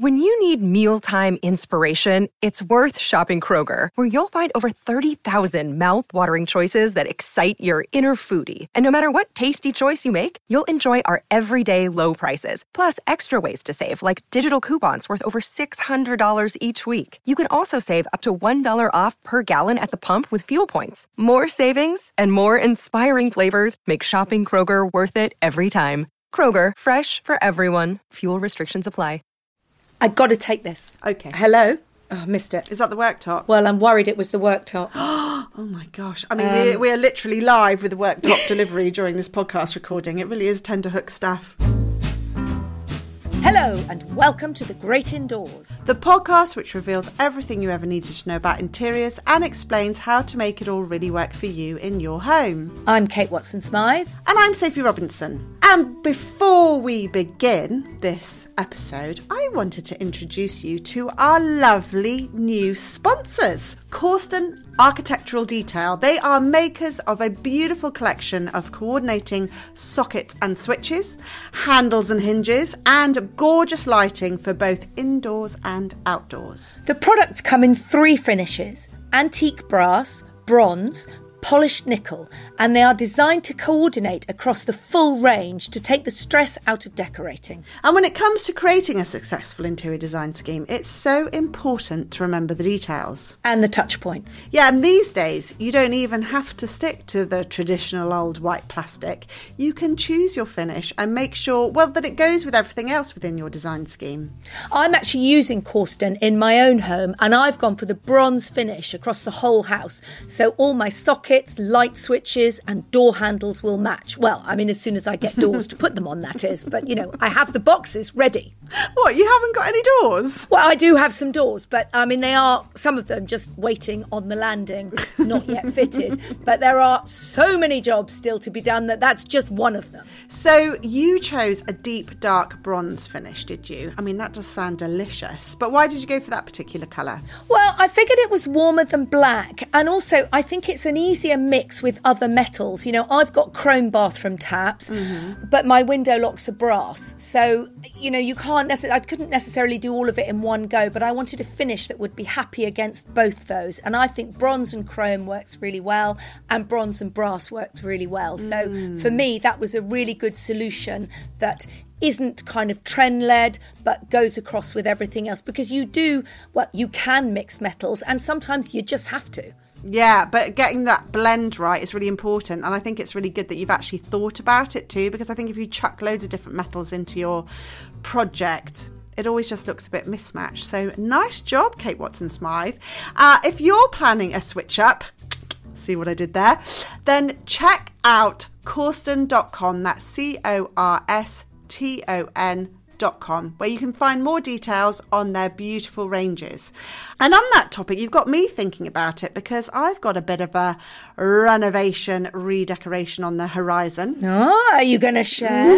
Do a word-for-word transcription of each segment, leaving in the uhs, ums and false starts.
When you need mealtime inspiration, it's worth shopping Kroger, where you'll find over thirty thousand mouth-watering choices that excite your inner foodie. And no matter what tasty choice you make, you'll enjoy our everyday low prices, plus extra ways to save, like digital coupons worth over six hundred dollars each week. You can also save up to one dollar off per gallon at the pump with fuel points. More savings and more inspiring flavors make shopping Kroger worth it every time. Kroger, fresh for everyone. Fuel restrictions apply. I got to take this. Okay. Hello? Oh, I missed it. Is that the worktop? Well, I'm worried it was the worktop. Oh my gosh. I mean, Um, we're, we're literally live with the worktop delivery during this podcast recording. It really is tenterhook stuff. Hello and welcome to The Great Indoors. The podcast which reveals everything you ever needed to know about interiors and explains how to make it all really work for you in your home. I'm Kate Watson-Smythe. And I'm Sophie Robinson. And before we begin this episode, I wanted to introduce you to our lovely new sponsors, Corsten Architectural Detail. They are makers of a beautiful collection of coordinating sockets and switches, handles and hinges, and gorgeous lighting for both indoors and outdoors. The products come in three finishes: antique brass, bronze, polished nickel, and they are designed to coordinate across the full range to take the stress out of decorating. And when it comes to creating a successful interior design scheme, it's so important to remember the details. And the touch points. Yeah, and these days, you don't even have to stick to the traditional old white plastic. You can choose your finish and make sure, well, that it goes with everything else within your design scheme. I'm actually using Corsten in my own home, and I've gone for the bronze finish across the whole house. So all my sockets, light switches and door handles will match. Well, I mean, as soon as I get doors to put them on, that is. But, you know, I have the boxes ready. What, you haven't got any doors? Well, I do have some doors, but, I mean, they are, some of them just waiting on the landing, not yet fitted. But there are so many jobs still to be done that that's just one of them. So you chose a deep, dark bronze finish, did you? I mean, that does sound delicious. But why did you go for that particular colour? Well, I figured it was warmer than black. And also, I think it's an easier mix with other metals. You know, I've got chrome bathroom taps, mm-hmm. but my window locks are brass. So, you know, you can't necessarily, I couldn't necessarily do all of it in one go, but I wanted a finish that would be happy against both those. And I think bronze and chrome works really well, and bronze and brass worked really well. So mm. for me, that was a really good solution that isn't kind of trend-led, but goes across with everything else. Because you do, well, you can mix metals, and sometimes you just have to. Yeah, but getting that blend right is really important. And I think it's really good that you've actually thought about it too, because I think if you chuck loads of different metals into your project, it always just looks a bit mismatched. So nice job, Kate Watson-Smythe. Uh, if you're planning a switch up, see what I did there, then check out corsten dot com. That's C O R S T O N dot com, where you can find more details on their beautiful ranges. And on that topic, you've got me thinking about it, because I've got a bit of a renovation, redecoration on the horizon. Oh, are you going to share?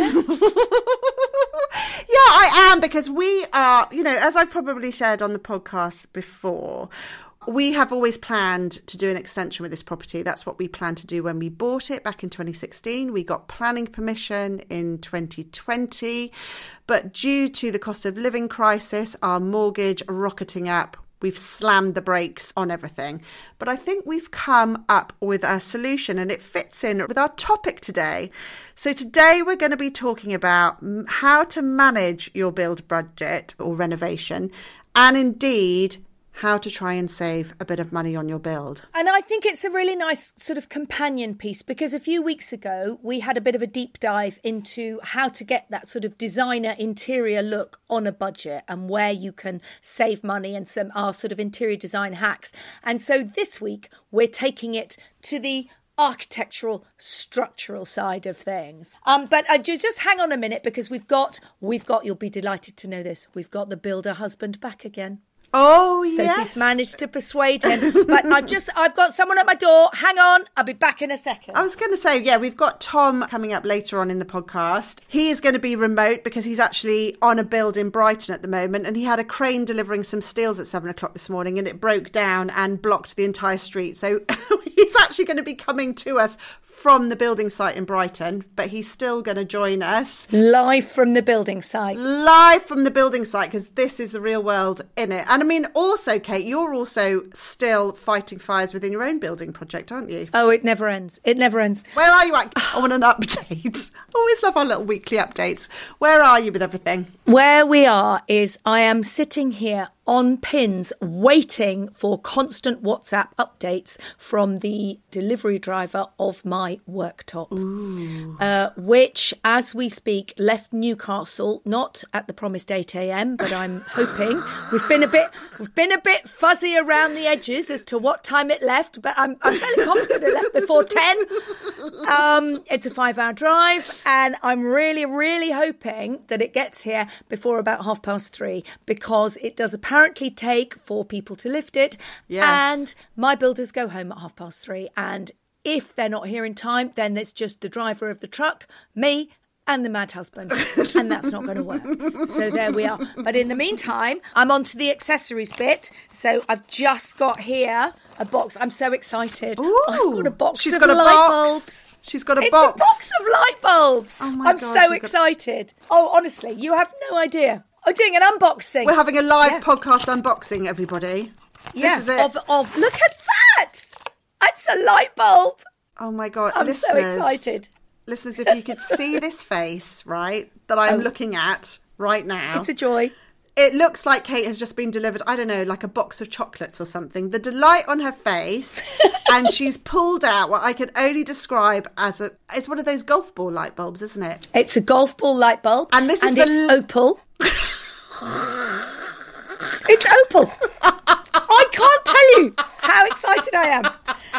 Yeah, I am, because we are, you know, as I've probably shared on the podcast before, we have always planned to do an extension with this property. That's what we planned to do when we bought it back in twenty sixteen. We got planning permission in twenty twenty, but due to the cost of living crisis, our mortgage rocketing up, we've slammed the brakes on everything. But I think we've come up with a solution, and it fits in with our topic today. So today we're going to be talking about how to manage your build budget or renovation, and indeed how to try and save a bit of money on your build. And I think it's a really nice sort of companion piece, because a few weeks ago we had a bit of a deep dive into how to get that sort of designer interior look on a budget and where you can save money, and some our sort of interior design hacks. And so this week we're taking it to the architectural, structural side of things. Um, but uh, just hang on a minute, because we've got, we've got, you'll be delighted to know this, we've got the builder husband back again. Oh, Sophie's yes. managed to persuade him. But I've just, I've got someone at my door. Hang on, I'll be back in a second. I was going to say, yeah, we've got Tom coming up later on in the podcast. He is going to be remote because he's actually on a build in Brighton at the moment. And he had a crane delivering some steels at seven o'clock this morning and it broke down and blocked the entire street. So he's actually going to be coming to us from the building site in Brighton, but he's still going to join us. Live from the building site. Live from the building site, because this is the real world, innit? And I mean, also, Kate, you're also still fighting fires within your own building project, aren't you? Oh, it never ends. It never ends. Where are you at? I want an update. I always love our little weekly updates. Where are you with everything? Where we are is I am sitting here on pins waiting for constant WhatsApp updates from the delivery driver of my worktop, uh, which, as we speak, left Newcastle, not at the promised eight a.m, but I'm hoping. We've been a bit we've been a bit fuzzy around the edges as to what time it left, but I'm, I'm fairly confident it left before ten. Um, it's a five-hour drive, and I'm really, really hoping that it gets here before about half past three, because it does apparently apparently take four people to lift it. Yes. And my builders go home at half past three. And if they're not here in time, then it's just the driver of the truck, me, and the mad husband. And that's not going to work. So there we are. But in the meantime, I'm on to the accessories bit. So I've just got here a box. I'm so excited. Ooh, I've got a box she's of got a light box. bulbs. She's got a it's box. It's a box of light bulbs. Oh my I'm God, so got... excited. Oh, honestly, you have no idea. I'm doing an unboxing. We're having a live yeah. podcast unboxing, everybody. Yeah, this is it. Of, of, look at that. It's a light bulb. Oh my God. I'm listeners, so excited. Listeners, if you could see this face, right, that I'm Oh. looking at right now. It's a joy. It looks like Kate has just been delivered, I don't know, like a box of chocolates or something. The delight on her face. And she's pulled out what I can only describe as a... It's one of those golf ball light bulbs, isn't it? It's a golf ball light bulb. And this is and the it's l- opal. It's opal. I can't tell you how excited I am.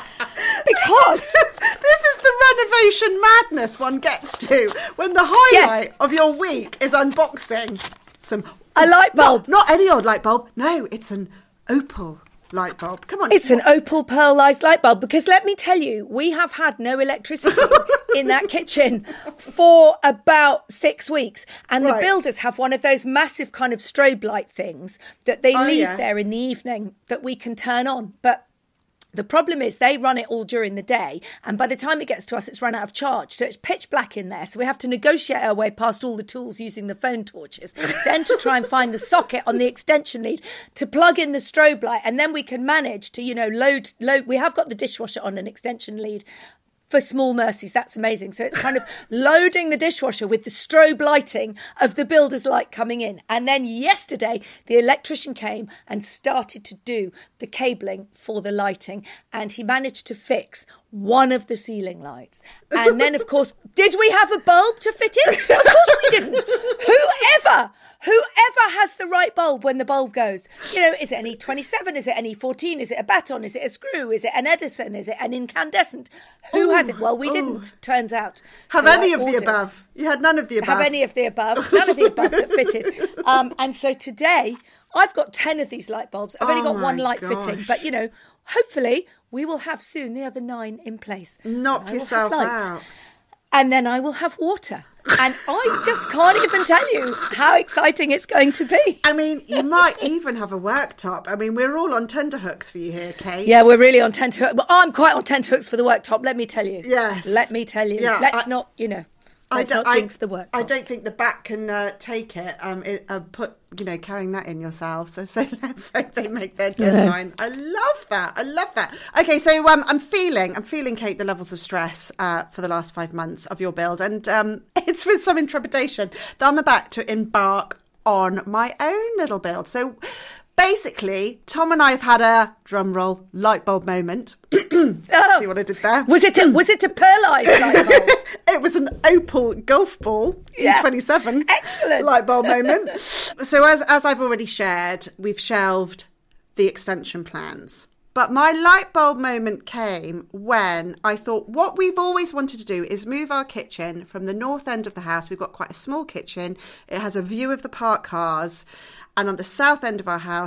Because... This is the renovation madness one gets to when the highlight Yes. of your week is unboxing some... A light bulb. Not, not any old light bulb. No, it's an opal light bulb. Come on. It's an opal pearlized light bulb, because let me tell you, we have had no electricity in that kitchen for about six weeks. And Right. the builders have one of those massive kind of strobe light things that they Oh, leave yeah. there in the evening that we can turn on. But the problem is they run it all during the day, and by the time it gets to us, it's run out of charge. So it's pitch black in there. So we have to negotiate our way past all the tools using the phone torches, then to try and find the socket on the extension lead to plug in the strobe light, and then we can manage to, you know, load, load. We have got the dishwasher on an extension lead. For small mercies, that's amazing. So it's kind of loading the dishwasher with the strobe lighting of the builder's light coming in. And then yesterday, the electrician came and started to do the cabling for the lighting. And he managed to fix one of the ceiling lights. And then, of course, did we have a bulb to fit in? Of course we didn't. Whoever... Whoever has the right bulb when the bulb goes, you know, is it an E twenty-seven? Is it an E fourteen? Is it a baton? Is it a screw? Is it an Edison? Is it an incandescent? Who Ooh, has it? Well, we ooh. didn't, turns out. Have So any I of the ordered- above. You had none of the above. Have any of the above. None of the above that fitted. Um, and so today, I've got ten of these light bulbs. I've only Oh got one my light fitting. gosh. But, you know, hopefully we will have soon the other nine in place. Knock And I will have yourself light. out. And then I will have water. And I just can't even tell you how exciting it's going to be. I mean, you might even have a worktop. I mean, we're all on tenterhooks for you here, Kate. Yeah, we're really on tenterhooks. Well, I'm quite on tenterhooks for the worktop, let me tell you. Yes. Let me tell you. Yeah, Let's I- not, you know, I let's don't, not I, jinx the worktop. I don't think the back can uh, take it. Um, it uh, put you know carrying that in yourself. So, so let's hope they make their deadline. I love that. I love that. Okay, so um, I'm feeling, I'm feeling, Kate, the levels of stress uh, for the last five months of your build, and um, it's with some intrepidation that I'm about to embark on my own little build. So. Basically, Tom and I have had a drum roll light bulb moment. Oh. See what I did there? Was it a, was it a pearlized light bulb? It was an opal golf ball Yeah. in twenty-seven. Excellent. Light bulb moment. So as as I've already shared, we've shelved the extension plans. But my light bulb moment came when I thought what we've always wanted to do is move our kitchen from the north end of the house. We've got quite a small kitchen. It has a view of the parked cars. And on the south end of our house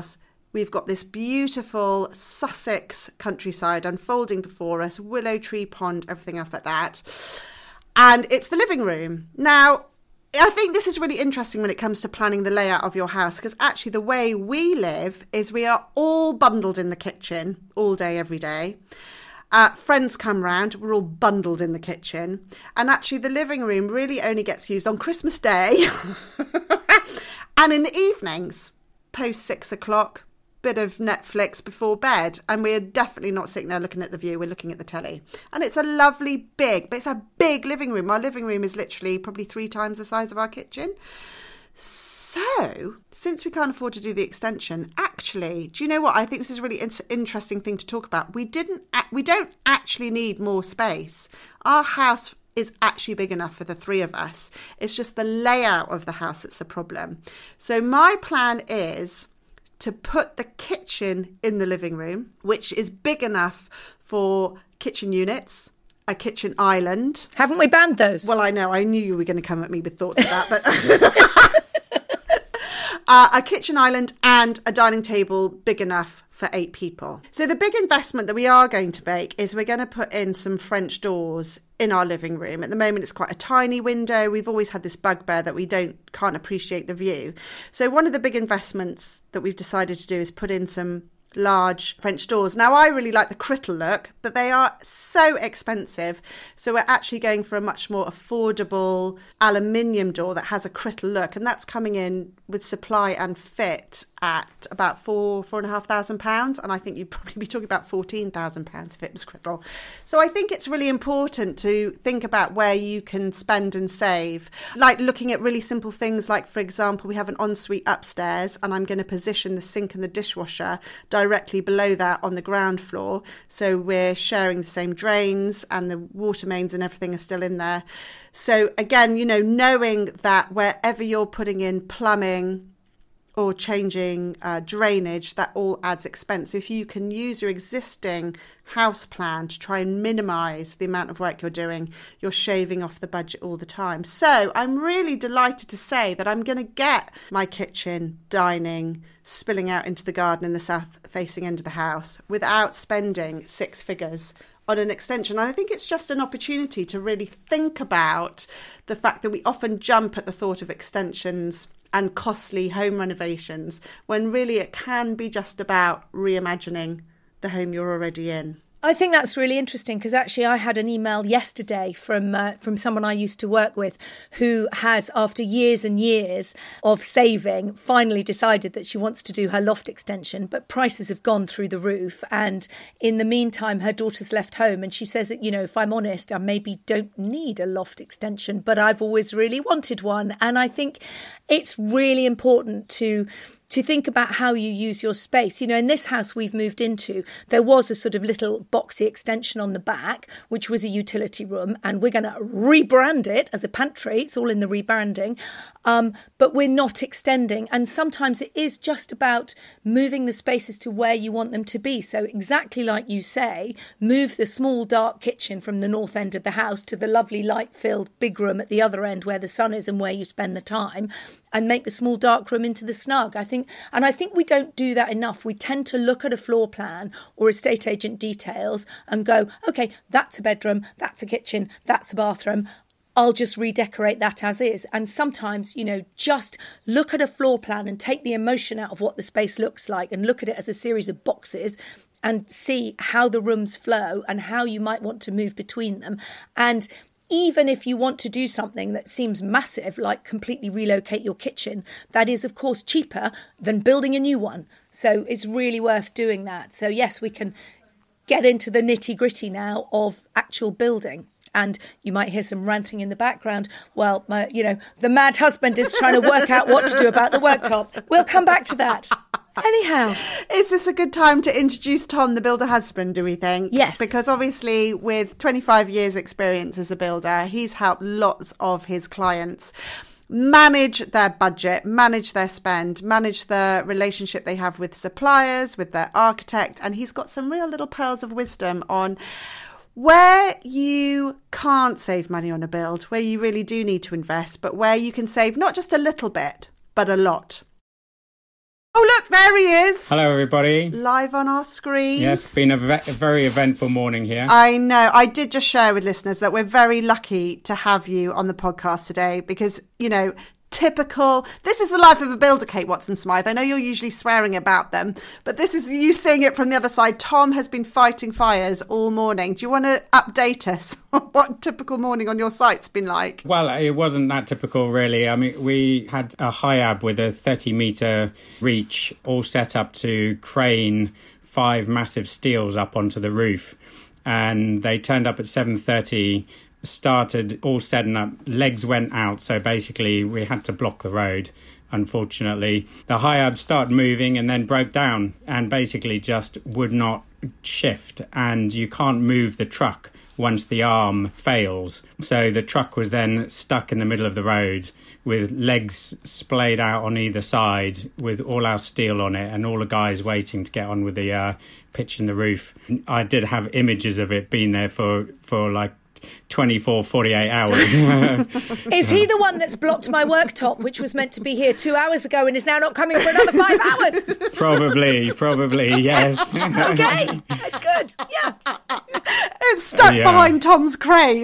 We've got this beautiful Sussex countryside unfolding before us, willow tree pond, everything else like that. And it's the living room. Now, I think this is really interesting when it comes to planning the layout of your house, because actually the way we live is we are all bundled in the kitchen all day, every day. Uh, friends come round, we're all bundled in the kitchen. And actually the living room really only gets used on Christmas Day and in the evenings, post six o'clock, bit of Netflix before bed. And we're definitely not sitting there looking at the view, we're looking at the telly. And it's a lovely big, but it's a big living room. Our living room is literally probably three times the size of our kitchen. So, since we can't afford to do the extension, actually, do you know what? I think this is a really in- interesting thing to talk about. We didn't, we don't actually need more space. Our house is actually big enough for the three of us. It's just the layout of the house that's the problem. So my plan is to put the kitchen in the living room, which is big enough for kitchen units, a kitchen island. Haven't we banned those? Well, I know. I knew you were going to come at me with thoughts of that, but uh, a kitchen island and a dining table big enough for eight people. So the big investment that we are going to make is we're going to put in some French doors in our living room. At the moment, it's quite a tiny window. We've always had this bugbear that we don't can't appreciate the view. So one of the big investments that we've decided to do is put in some large French doors. Now, I really like the Crittall look, but they are so expensive. So we're actually going for a much more affordable aluminium door that has a Crittall look. And that's coming in with supply and fit at about four, four and a half thousand pounds. And I think you'd probably be talking about fourteen thousand pounds if it was Crittall. So I think it's really important to think about where you can spend and save, like looking at really simple things. Like, for example, we have an ensuite upstairs and I'm going to position the sink and the dishwasher directly below that on the ground floor. So we're sharing the same drains and the water mains and everything are still in there. So again, you know, knowing that wherever you're putting in plumbing or changing uh, drainage, that all adds expense. So if you can use your existing house plan to try and minimise the amount of work you're doing, you're shaving off the budget all the time. So I'm really delighted to say that I'm going to get my kitchen, dining, spilling out into the garden in the south-facing end of the house without spending six figures on an extension. And I think it's just an opportunity to really think about the fact that we often jump at the thought of extensions and costly home renovations, when really it can be just about reimagining the home you're already in. I think that's really interesting, because actually I had an email yesterday from uh, from someone I used to work with who has, after years and years of saving, finally decided that she wants to do her loft extension, but prices have gone through the roof. And in the meantime, her daughter's left home, and she says that, you know, if I'm honest, I maybe don't need a loft extension, but I've always really wanted one. And I think it's really important to to think about how you use your space. You know, in this house we've moved into, there was a sort of little boxy extension on the back, which was a utility room, and we're going to rebrand it as a pantry. It's all in the rebranding. Um, but we're not extending. And sometimes it is just about moving the spaces to where you want them to be. So exactly like you say, move the small dark kitchen from the north end of the house to the lovely light-filled big room at the other end where the sun is and where you spend the time, and make the small dark room into the snug. I think And I think we don't do that enough. We tend to look at a floor plan or estate agent details and go, OK, that's a bedroom, that's a kitchen, that's a bathroom. I'll just redecorate that as is. And sometimes, you know, just look at a floor plan and take the emotion out of what the space looks like and look at it as a series of boxes and see how the rooms flow and how you might want to move between them. And even if you want to do something that seems massive, like completely relocate your kitchen, that is, of course, cheaper than building a new one. So it's really worth doing that. So, yes, we can get into the nitty gritty now of actual building. And you might hear some ranting in the background. Well, my, you know, the mad husband is trying to work out what to do about the worktop. We'll come back to that. Anyhow. Is this a good time to introduce Tom, the builder husband, do we think? Yes. Because obviously with twenty-five years experience as a builder, he's helped lots of his clients manage their budget, manage their spend, manage the relationship they have with suppliers, with their architect. And he's got some real little pearls of wisdom on where you can't save money on a build, where you really do need to invest, but where you can save not just a little bit, but a lot. Oh, look, there he is. Hello, everybody. Live on our screens. Yes, it's been a, ve- a very eventful morning here. I know. I did just share with listeners that we're very lucky to have you on the podcast today because, you know, typical, this is the life of a builder, Kate Watson-Smythe. I know you're usually swearing about them, but this is you seeing it from the other side. Tom has been fighting fires all morning. Do you want to update us on what typical morning on your site's been like? Well, it wasn't that typical, really. I mean, we had a HIAB with a thirty metre reach all set up to crane five massive steels up onto the roof. And they turned up at seven thirty, started all setting up, legs went out, so basically we had to block the road. Unfortunately, the HIAB started moving and then broke down and basically just would not shift, and you can't move the truck once the arm fails. So the truck was then stuck in the middle of the road with legs splayed out on either side with all our steel on it and all the guys waiting to get on with the uh, pitch in the roof. I did have images of it being there for, for like twenty-four, forty-eight hours. Is he the one that's blocked my worktop, which was meant to be here two hours ago and is now not coming for another five hours? Probably, probably, yes. Okay, that's good, yeah. It's stuck Yeah. behind Tom's crane.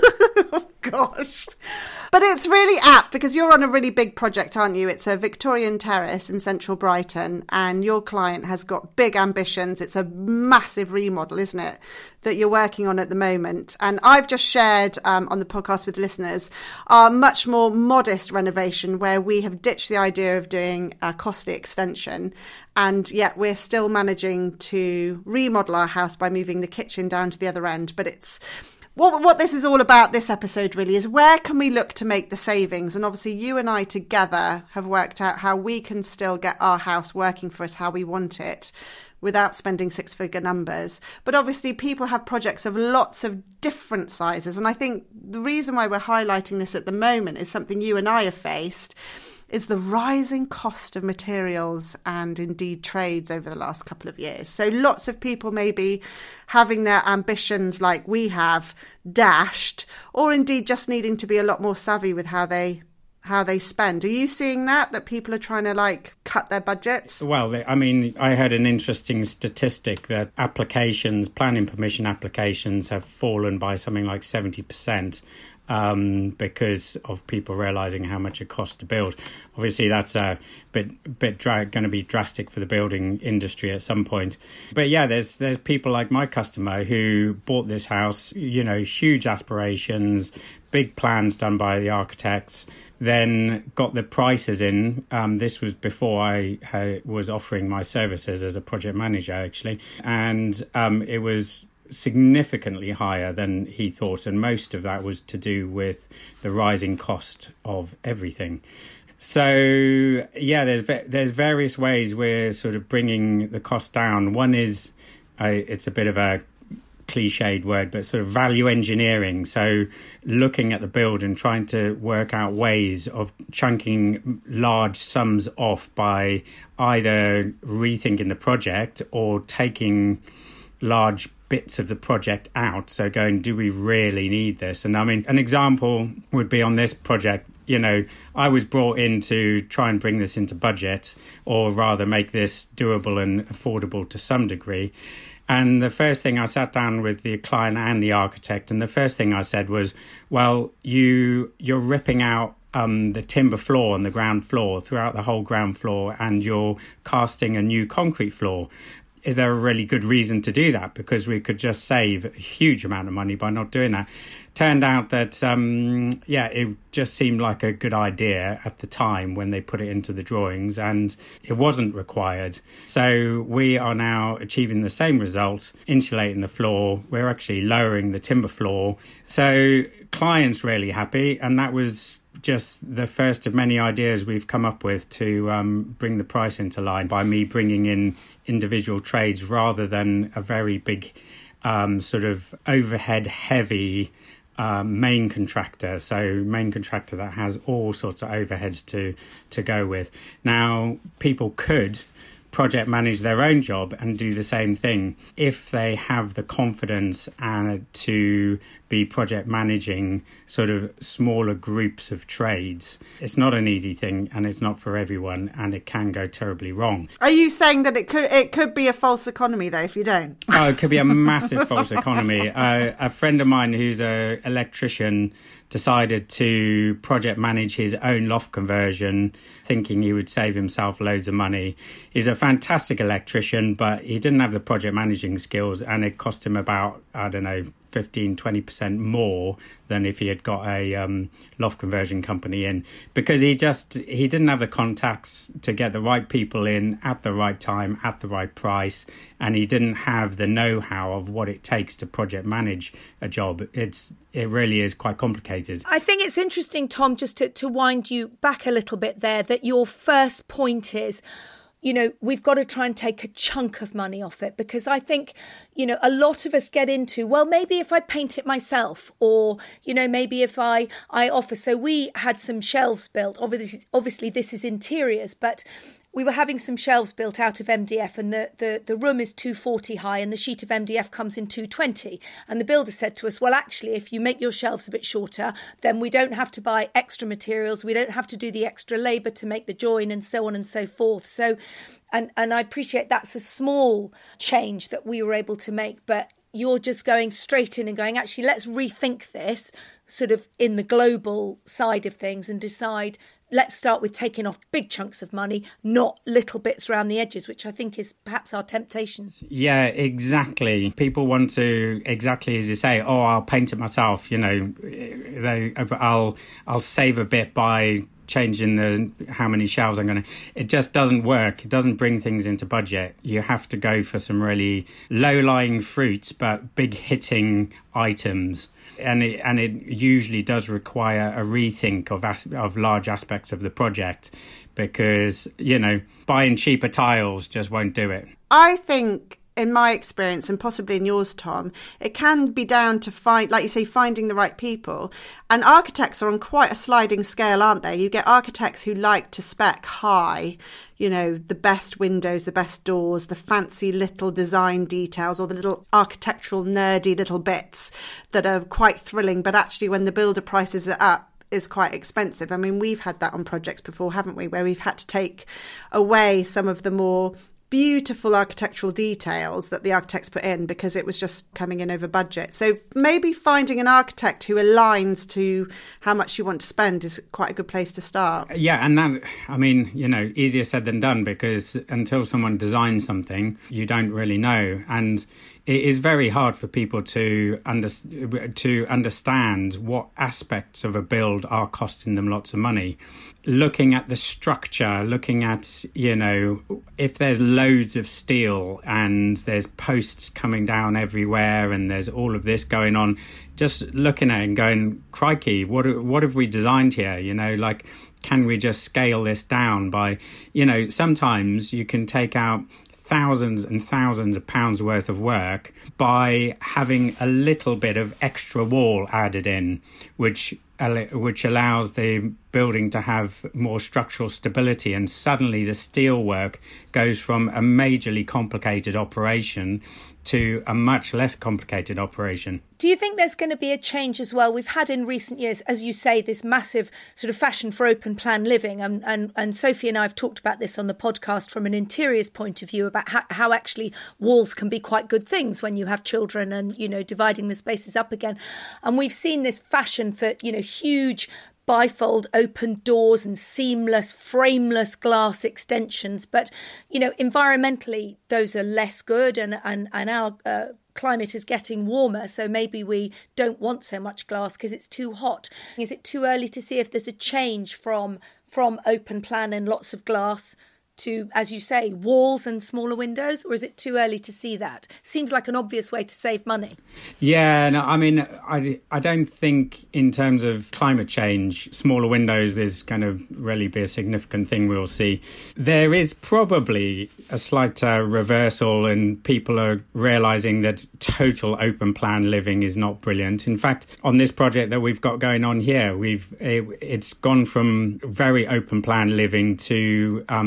Oh, gosh. But it's really apt because you're on a really big project, aren't you? It's a Victorian terrace in central Brighton and your client has got big ambitions. It's a massive remodel, isn't it, that you're working on at the moment? And I've just shared um, on the podcast with listeners our much more modest renovation where we have ditched the idea of doing a costly extension. And yet we're still managing to remodel our house by moving the kitchen down to the other end. But it's What, what this is all about, this episode really, is where can we look to make the savings? And obviously you and I together have worked out how we can still get our house working for us how we want it without spending six-figure numbers. But obviously people have projects of lots of different sizes. And I think the reason why we're highlighting this at the moment is something you and I have faced, is the rising cost of materials and indeed trades over the last couple of years. So lots of people may be having their ambitions like we have dashed, or indeed just needing to be a lot more savvy with how they how they spend. Are you seeing that, that people are trying to like cut their budgets? Well, I mean, I heard an interesting statistic that applications, planning permission applications have fallen by something like seventy percent. Um, because of people realising how much it costs to build. Obviously, that's a bit bit dra- going to be drastic for the building industry at some point. But yeah, there's there's people like my customer who bought this house, you know, huge aspirations, big plans done by the architects, then got the prices in. Um, this was before I had, was offering my services as a project manager, actually. And um, it was significantly higher than he thought, and most of that was to do with the rising cost of everything. So yeah, there's there's various ways we're sort of bringing the cost down. One is uh, it's a bit of a cliched word, but sort of value engineering. So looking at the build and trying to work out ways of chunking large sums off by either rethinking the project or taking large bits of the project out. So going, do we really need this? And I mean, an example would be on this project, you know, I was brought in to try and bring this into budget, or rather make this doable and affordable to some degree. And the first thing I sat down with the client and the architect, and the first thing I said was, well, you, you're ripping out um, the timber floor on the ground floor throughout the whole ground floor, and you're casting a new concrete floor. Is there a really good reason to do that? Because we could just save a huge amount of money by not doing that. Turned out that, um, yeah, it just seemed like a good idea at the time when they put it into the drawings, and it wasn't required. So we are now achieving the same result, insulating the floor. We're actually lowering the timber floor. So clients really happy, and that was just the first of many ideas we've come up with to um, bring the price into line by me bringing in individual trades rather than a very big um, sort of overhead heavy uh, main contractor. So main contractor that has all sorts of overheads to, to go with. Now, people could project manage their own job and do the same thing if they have the confidence and to be project managing sort of smaller groups of trades. It's not an easy thing, and it's not for everyone, and it can go terribly wrong. Are you saying that it could it could be a false economy though if you don't? Oh, it could be a massive false economy. Uh, a friend of mine who's an electrician decided to project manage his own loft conversion, thinking he would save himself loads of money. He's a fantastic electrician, but he didn't have the project managing skills, and it cost him about, I don't know, fifteen, twenty percent more than if he had got a um, loft conversion company in, because he just, he didn't have the contacts to get the right people in at the right time, at the right price, and he didn't have the know-how of what it takes to project manage a job. It's, it really is quite complicated. I think it's interesting, Tom, just to, to wind you back a little bit there, that your first point is, you know, we've got to try and take a chunk of money off it, because I think, you know, a lot of us get into, well, maybe if I paint it myself, or, you know, maybe if I, I offer. So we had some shelves built. Obviously, obviously this is interiors, but we were having some shelves built out of M D F, and the, the, the room is two forty high and the sheet of M D F comes in two twenty. And the builder said to us, well, actually, if you make your shelves a bit shorter, then we don't have to buy extra materials. We don't have to do the extra labour to make the join and so on and so forth. So, and, and I appreciate that's a small change that we were able to make, but you're just going straight in and going, actually, let's rethink this sort of in the global side of things and decide, let's start with taking off big chunks of money, not little bits around the edges, which I think is perhaps our temptation. Yeah, exactly. People want to, exactly as you say, oh, I'll paint it myself. You know, they, I'll I'll save a bit by changing the how many shelves I'm going to. It just doesn't work. It doesn't bring things into budget. You have to go for some really low-lying fruits, but big-hitting items. And it, and it usually does require a rethink of as, of large aspects of the project, because, you know, buying cheaper tiles just won't do it. I think, in my experience, and possibly in yours, Tom, it can be down to find, like you say, finding the right people. And architects are on quite a sliding scale, aren't they? You get architects who like to spec high, you know, the best windows, the best doors, the fancy little design details, or the little architectural nerdy little bits that are quite thrilling, but actually when the builder prices it up, is quite expensive. I mean, we've had that on projects before, haven't we, where we've had to take away some of the more beautiful architectural details that the architects put in because it was just coming in over budget. So maybe finding an architect who aligns to how much you want to spend is quite a good place to start. Yeah, and that, I mean, you know, easier said than done, because until someone designs something, you don't really know. And it is very hard for people to under, to understand what aspects of a build are costing them lots of money. Looking at the structure, looking at, you know, if there's loads of steel and there's posts coming down everywhere and there's all of this going on, just looking at it and going, crikey, what what have we designed here? You know, like, can we just scale this down by, you know, sometimes you can take out thousands and thousands of pounds worth of work by having a little bit of extra wall added in, which which allows the building to have more structural stability, and suddenly the steel work goes from a majorly complicated operation to a much less complicated operation. Do you think there's going to be a change as well? We've had in recent years, as you say, this massive sort of fashion for open plan living. And, and, and Sophie and I have talked about this on the podcast from an interiors point of view, about how, how actually walls can be quite good things when you have children and, you know, dividing the spaces up again. And we've seen this fashion for, you know, huge bifold open doors and seamless, frameless glass extensions. But, you know, environmentally, those are less good, and, and, and our uh, climate is getting warmer, so maybe we don't want so much glass because it's too hot. Is it too early to see if there's a change from from open plan and lots of glass to, as you say, walls and smaller windows, or is it too early to see that? Seems like an obvious way to save money. Yeah, no, I mean, I, I don't think in terms of climate change, smaller windows is going to really be a significant thing we'll see. There is probably a slight uh, reversal, and people are realising that total open plan living is not brilliant. In fact, on this project that we've got going on here, we've it, it's gone from very open plan living to um, putting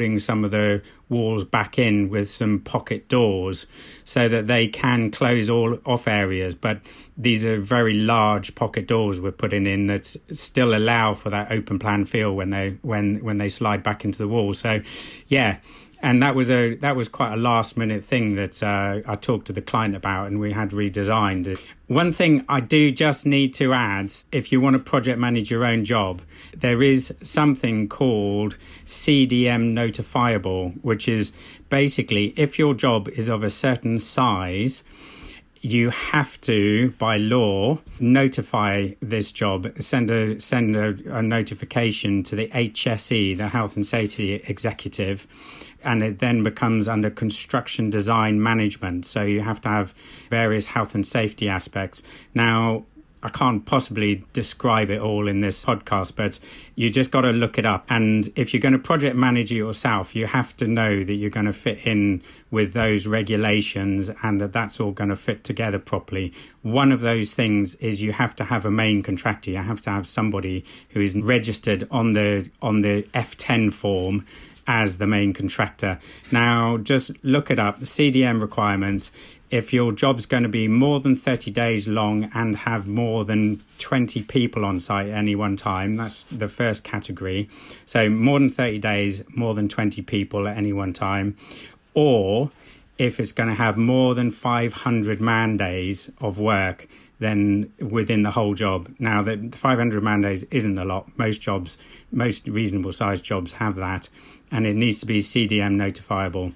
putting some of the walls back in with some pocket doors so that they can close all off areas. But these are very large pocket doors we're putting in that still allow for that open plan feel when they when when they slide back into the wall. So, yeah. And that was a that was quite a last minute thing that uh, I talked to the client about, and we had redesigned. One thing I do just need to add, if you want to project manage your own job, there is something called C D M notifiable, which is basically if your job is of a certain size, you have to, by law, notify this job, send a send a, a notification to the H S E, the Health and Safety Executive, and it then becomes under construction design management. So you have to have various health and safety aspects. Now, I can't possibly describe it all in this podcast, but you just got to look it up. And if you're going to project manage it yourself, you have to know that you're going to fit in with those regulations and that that's all going to fit together properly. One of those things is you have to have a main contractor. You have to have somebody who is registered on the on the F ten form as the main contractor. Now, just look it up, the C D M requirements. If your job's going to be more than thirty days long and have more than twenty people on site at any one time, that's the first category. So more than thirty days, more than twenty people at any one time. Or if it's going to have more than five hundred man days of work, then within the whole job. Now, the five hundred man days isn't a lot. Most jobs, most reasonable sized jobs have that, and it needs to be C D M notifiable.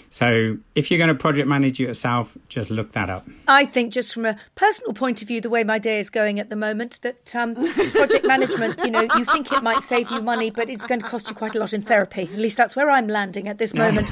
So if you're going to project manage yourself, just look that up. I think just from a personal point of view, the way my day is going at the moment, that um, project management, you know, you think it might save you money, but it's going to cost you quite a lot in therapy. At least that's where I'm landing at this moment.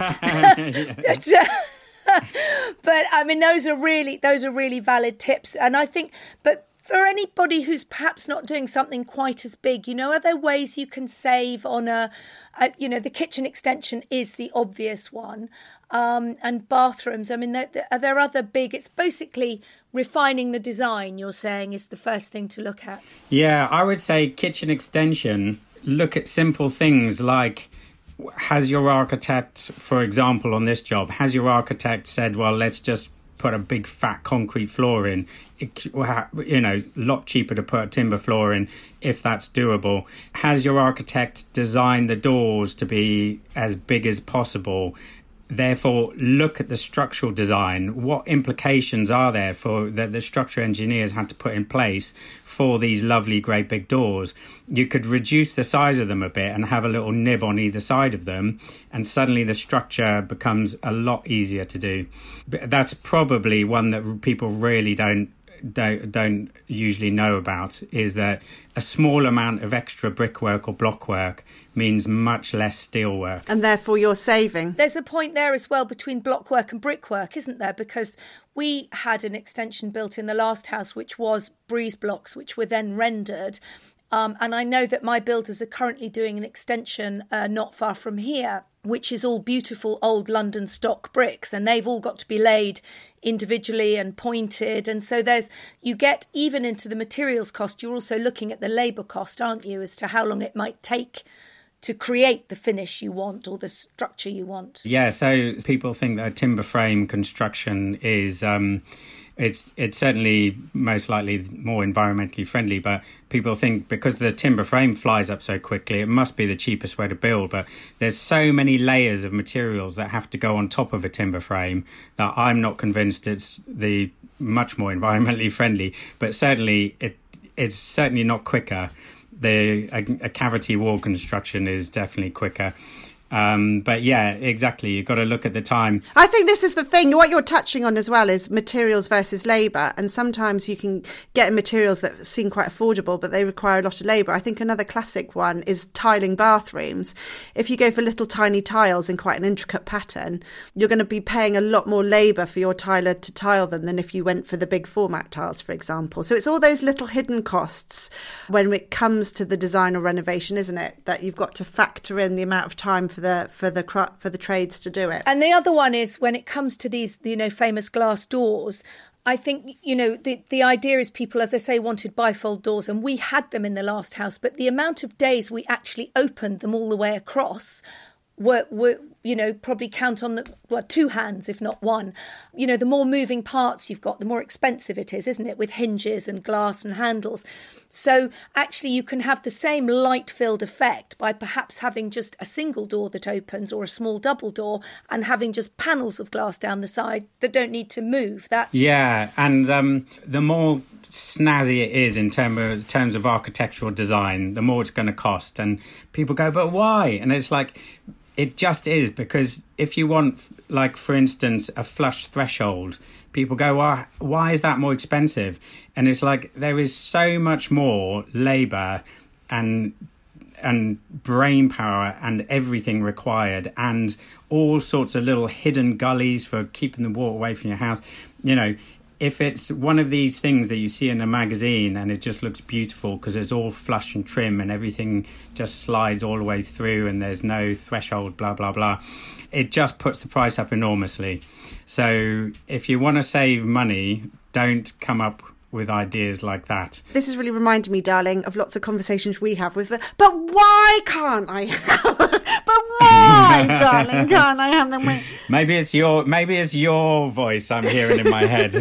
but, uh, but I mean, those are really those are really valid tips. And I think, but for anybody who's perhaps not doing something quite as big, you know, are there ways you can save on a, a you know, the kitchen extension is the obvious one. Um, and bathrooms, I mean, there, are there other big, it's basically refining the design, you're saying, is the first thing to look at? Yeah, I would say kitchen extension, look at simple things like, has your architect, for example, on this job, has your architect said, well, let's just put a big fat concrete floor in? It, you know, a lot cheaper to put a timber floor in if that's doable. Has your architect designed the doors to be as big as possible? Therefore, look at the structural design. What implications are there for that the structural engineers had to put in place for these lovely great big doors? You could reduce the size of them a bit and have a little nib on either side of them, and suddenly the structure becomes a lot easier to do. But that's probably one that people really don't don't don't usually know about, is that a small amount of extra brickwork or blockwork means much less steel work. And therefore you're saving. There's a point there as well between blockwork and brickwork, isn't there? Because we had an extension built in the last house, which was breeze blocks, which were then rendered. Um, and I know that my builders are currently doing an extension uh, not far from here, which is all beautiful old London stock bricks, and they've all got to be laid individually and pointed. And so there's, you get even into the materials cost, you're also looking at the labour cost, aren't you, as to how long it might take to create the finish you want or the structure you want. Yeah, so people think that a timber frame construction is... Um, It's it's certainly most likely more environmentally friendly, but people think because the timber frame flies up so quickly, it must be the cheapest way to build. But there's so many layers of materials that have to go on top of a timber frame that I'm not convinced it's the much more environmentally friendly. But certainly it it's certainly not quicker. The a, a cavity wall construction is definitely quicker. Um, but yeah, exactly. You've got to look at the time. I think this is the thing. What you're touching on as well is materials versus labour. And sometimes you can get materials that seem quite affordable, but they require a lot of labour. I think another classic one is tiling bathrooms. If you go for little tiny tiles in quite an intricate pattern, you're going to be paying a lot more labour for your tiler to tile them than if you went for the big format tiles, for example. So it's all those little hidden costs when it comes to the design or renovation, isn't it? That you've got to factor in the amount of time for the for the for the trades to do it. And the other one is when it comes to these, you know, famous glass doors, I think, you know, the, the idea is people, as I say, wanted bifold doors, and we had them in the last house, but the amount of days we actually opened them all the way across were, were you know, probably count on the, well, two hands, if not one. You know, the more moving parts you've got, the more expensive it is, isn't it? With hinges and glass and handles. So actually you can have the same light-filled effect by perhaps having just a single door that opens or a small double door and having just panels of glass down the side that don't need to move. That Yeah, and um, the more snazzy it is in term of, terms of architectural design, the more it's going to cost. And people go, but why? And it's like, it just is, because if you want, like, for instance, a flush threshold, people go, well, why is that more expensive? And it's like, there is so much more labour and and brain power and everything required, and all sorts of little hidden gullies for keeping the water away from your house. You know, if it's one of these things that you see in a magazine and it just looks beautiful because it's all flush and trim and everything just slides all the way through and there's no threshold, blah, blah, blah, it just puts the price up enormously. So if you want to save money, don't come up with ideas like that. This is really reminding me, darling, of lots of conversations we have with the, but why can't I have, but why, darling, can't I have them? Maybe it's your, maybe it's your voice I'm hearing in my head.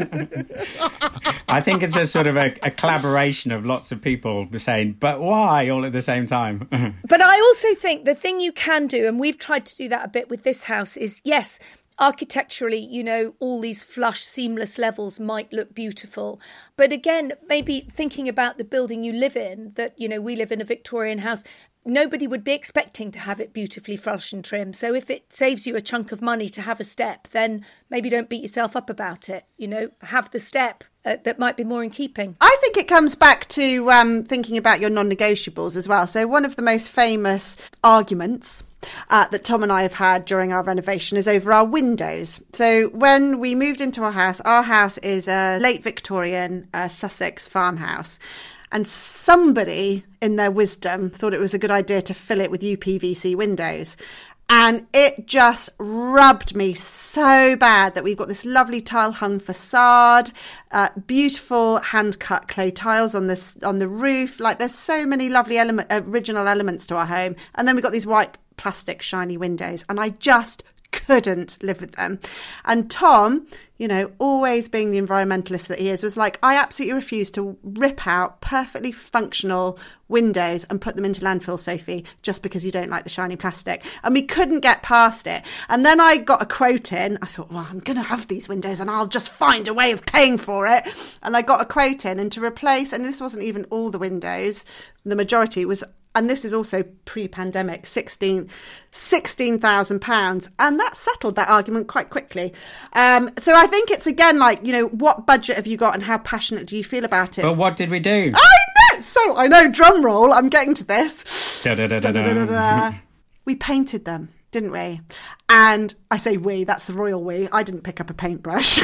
I think it's a sort of a, a collaboration of lots of people saying, but why, all at the same time. But I also think the thing you can do, and we've tried to do that a bit with this house, is, yes, architecturally, you know, all these flush, seamless levels might look beautiful. But again, maybe thinking about the building you live in, that, you know, we live in a Victorian house, nobody would be expecting to have it beautifully flush and trim. So if it saves you a chunk of money to have a step, then maybe don't beat yourself up about it. You know, have the step uh, that might be more in keeping. I think it comes back to um, thinking about your non-negotiables as well. So one of the most famous arguments Uh, that Tom and I have had during our renovation is over our windows. So when we moved into our house, our house is a late Victorian uh, Sussex farmhouse. And somebody in their wisdom thought it was a good idea to fill it with U P V C windows. And it just rubbed me so bad that we've got this lovely tile hung facade, uh, beautiful hand cut clay tiles on this on the roof. Like, there's so many lovely element, original elements to our home. And then we've got these white plastic shiny windows, and I just couldn't live with them. And Tom, you know, always being the environmentalist that he is, was like, I absolutely refuse to rip out perfectly functional windows and put them into landfill, Sophie, just because you don't like the shiny plastic. And we couldn't get past it. And then I got a quote in. I thought, well, I'm going to have these windows and I'll just find a way of paying for it. And I got a quote in, and to replace, and this wasn't even all the windows, the majority was, and this is also pre-pandemic, sixteen thousand pounds. And that settled that argument quite quickly. Um, so I think it's, again, like, you know, what budget have you got and how passionate do you feel about it? But what did we do? I know! So, I know, drum roll, I'm getting to this. Da, da, da, da, da. Da, da, da, da. We painted them, didn't we? And I say we, that's the royal we. I didn't pick up a paintbrush.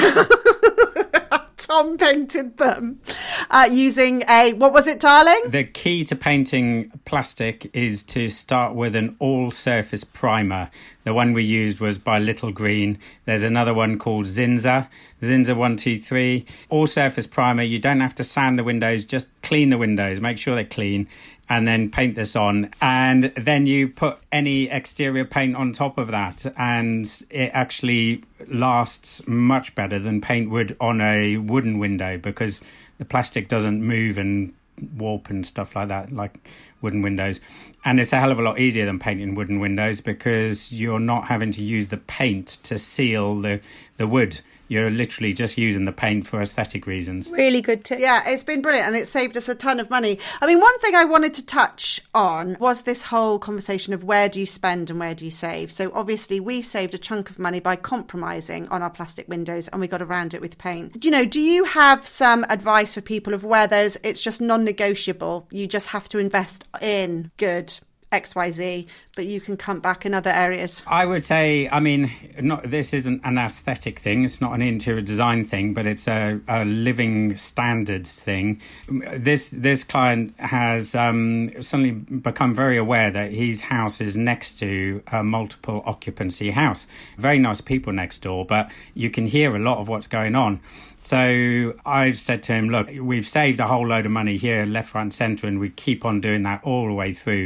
Tom painted them uh, using a, what was it, darling? The key to painting plastic is to start with an all-surface primer. The one we used was by Little Green. There's another one called Zinza, Zinza one two three. All-surface primer. You don't have to sand the windows, just clean the windows, make sure they're clean, and then paint this on. And then you put any exterior paint on top of that, and it actually lasts much better than paint would on a wooden window, because the plastic doesn't move and warp and stuff like that, like wooden windows. And it's a hell of a lot easier than painting wooden windows, because you're not having to use the paint to seal the, the wood. You're literally just using the paint for aesthetic reasons. Really good tip. Yeah, it's been brilliant, and it saved us a ton of money. I mean, one thing I wanted to touch on was this whole conversation of where do you spend and where do you save. So obviously we saved a chunk of money by compromising on our plastic windows, and we got around it with paint. You know, do you have some advice for people of where there's it's just non-negotiable? You just have to invest in good X Y Z, but you can come back in other areas? I would say, I mean, not this isn't an aesthetic thing, it's not an interior design thing, but it's a, a living standards thing. This this client has um, suddenly become very aware that his house is next to a multiple occupancy house. Very nice people next door, but you can hear a lot of what's going on. So I said to him, look, we've saved a whole load of money here, left, right and centre, and we keep on doing that all the way through. But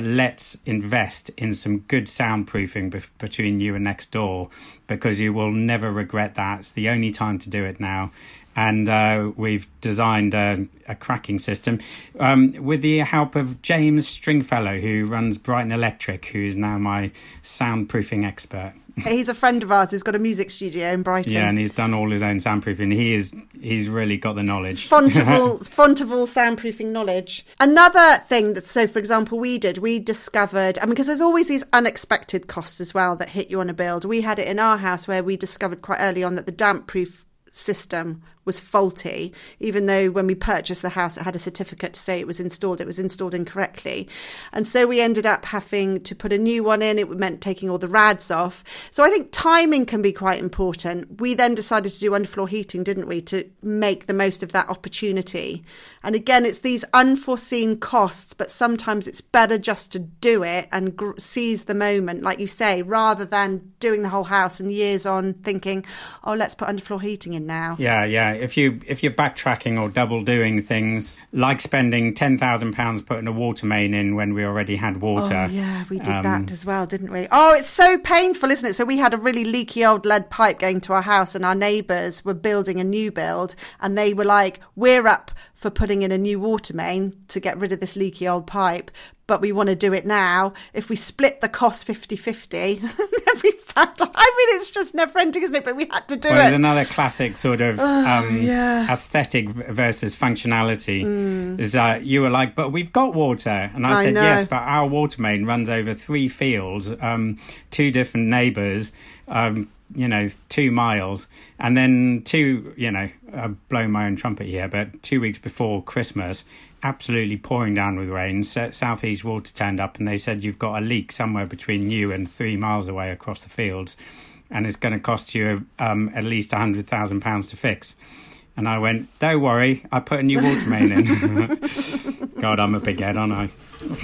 but let's invest in some good soundproofing be- between you and next door, because you will never regret that. It's the only time to do it now. And uh, we've designed a, a cracking system um, with the help of James Stringfellow, who runs Brighton Electric, who is now my soundproofing expert. He's a friend of ours who's got a music studio in Brighton. Yeah, and he's done all his own soundproofing. He is, he's really got the knowledge. Font of all, font of all soundproofing knowledge. Another thing that, so for example, we did, we discovered, I mean, because there's always these unexpected costs as well that hit you on a build. We had it in our house where we discovered quite early on that the damp-proof system was faulty, even though when we purchased the house it had a certificate to say it was installed, it was installed incorrectly. And so we ended up having to put a new one in. It meant taking all the rads off. So I think timing can be quite important. We then decided to do underfloor heating, didn't we, to make the most of that opportunity. And again, it's these unforeseen costs, but sometimes it's better just to do it and gr- seize the moment, like you say, rather than doing the whole house and years on thinking, oh, let's put underfloor heating in now. Yeah, yeah. If you if you're backtracking or double doing things, like spending ten thousand pounds putting a water main in when we already had water. Oh yeah, we did um, that as well, didn't we? Oh, it's so painful, isn't it? So we had a really leaky old lead pipe going to our house, and our neighbours were building a new build, and they were like, "We're up for putting in a new water main to get rid of this leaky old pipe, but we want to do it now. If we split the cost fifty-fifty, then we found, I mean, it's just never ending, isn't it? But we had to do well, it. There's another classic sort of oh, um, yeah. aesthetic versus functionality. Mm. Is uh, you were like, but we've got water. And I, I said, know. yes, but our water main runs over three fields, um, two different neighbours, um, you know, two miles. And then two, you know, uh, blowing my own trumpet here, but two weeks before Christmas, absolutely pouring down with rain, Southeast Water turned up and they said, you've got a leak somewhere between you and three miles away across the fields, and it's going to cost you um, at least one hundred thousand pounds to fix. And I went, don't worry, I put a new water main in. God, I'm a big head, aren't I?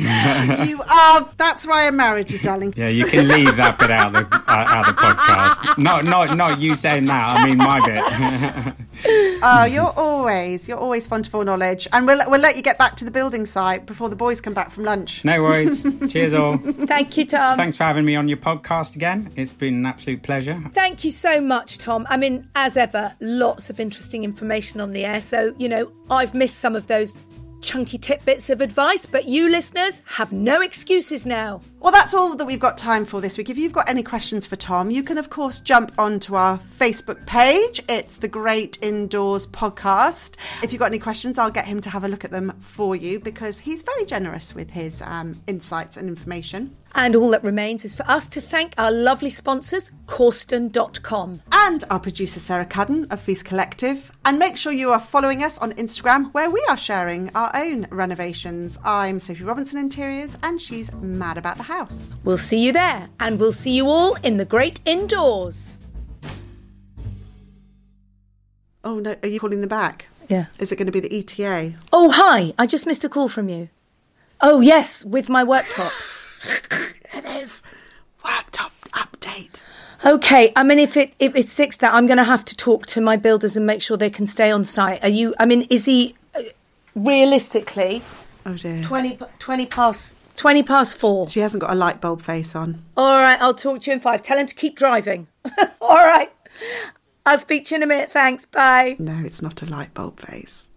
You are. That's why I married you, darling. Yeah, you can leave that bit out of the, uh, out of the podcast. Not, not, not you saying that. I mean my bit. Oh, you're always, you're always fond of foreknowledge, and we'll we'll let you get back to the building site before the boys come back from lunch. No worries. Cheers, all. Thank you, Tom. Thanks for having me on your podcast again. It's been an absolute pleasure. Thank you so much, Tom. I mean, as ever, lots of interesting information on the air. So, you know, I've missed some of those chunky tidbits of advice, but you listeners have no excuses now. Well, that's all that we've got time for this week. If you've got any questions for Tom, you can, of course, jump onto our Facebook page. It's the Great Indoors Podcast. If you've got any questions, I'll get him to have a look at them for you, because he's very generous with his um, insights and information. And all that remains is for us to thank our lovely sponsors, Corsten dot com. And our producer, Sarah Cudden of Feast Collective. And make sure you are following us on Instagram, where we are sharing our own renovations. I'm Sophie Robinson Interiors, and she's mad about the house. We'll see you there, and we'll see you all in the Great Indoors. Oh, no, are you calling them back? Yeah. Is it going to be the E T A? Oh, hi, I just missed a call from you. Oh, yes, with my worktop. It is. Worktop update. Okay, I mean, if it if it's six that, I'm going to have to talk to my builders and make sure they can stay on site. Are you, I mean, is he, uh, realistically, Oh, dear. twenty, twenty past... twenty past four. She hasn't got a light bulb face on. All right, I'll talk to you in five. Tell him to keep driving. All right. I'll speak to you in a minute. Thanks. Bye. No, it's not a light bulb face.